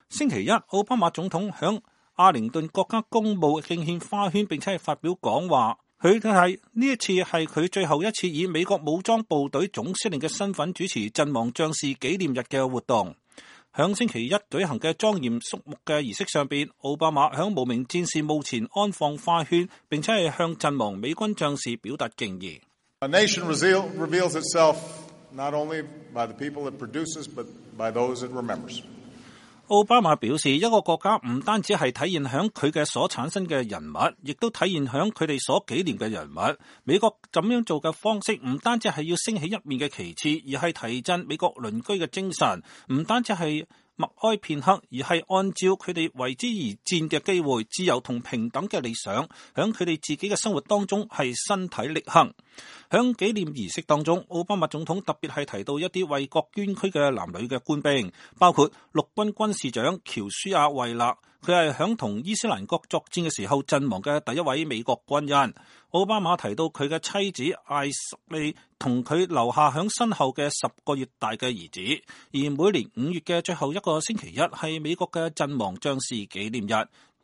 星期一，奧巴馬總統響阿靈頓國家公墓敬獻花圈，並且係發表講話。佢係呢一次係佢最後一次以美國武裝部隊總司令嘅身份主持陣亡將士紀念日嘅活動。響星期一舉行嘅莊嚴肅穆嘅儀式上邊，奧巴馬響無名戰士墓前安放花圈，並且係向陣亡美軍將士表達敬意。 A nation reveals itself not only by the people it produces, but by those it remembers. 奧巴馬表示，一個國家唔單止係體現響佢嘅所產生嘅人物，亦都體現響佢哋所紀念嘅人物。美國咁樣做嘅方式唔單止係要升起一面嘅旗幟，而係提振美國鄰居嘅精神，唔單止係默哀片刻，而係按照佢哋為之而戰嘅機會、自由同平等嘅理想，響佢哋自己嘅生活當中係身體力行。響紀念儀式當中，奧巴馬總統特別係提到一啲為國捐軀嘅男女嘅官兵，包括陸軍軍事長喬舒亞惠勒，佢係響同伊斯蘭國作戰嘅時候陣亡嘅第一位美國軍人。奧巴馬提到佢嘅妻子艾什利同佢留下響身後嘅10個月大嘅兒子，而每年5月嘅最後一個星期一係美國嘅陣亡將士紀念日。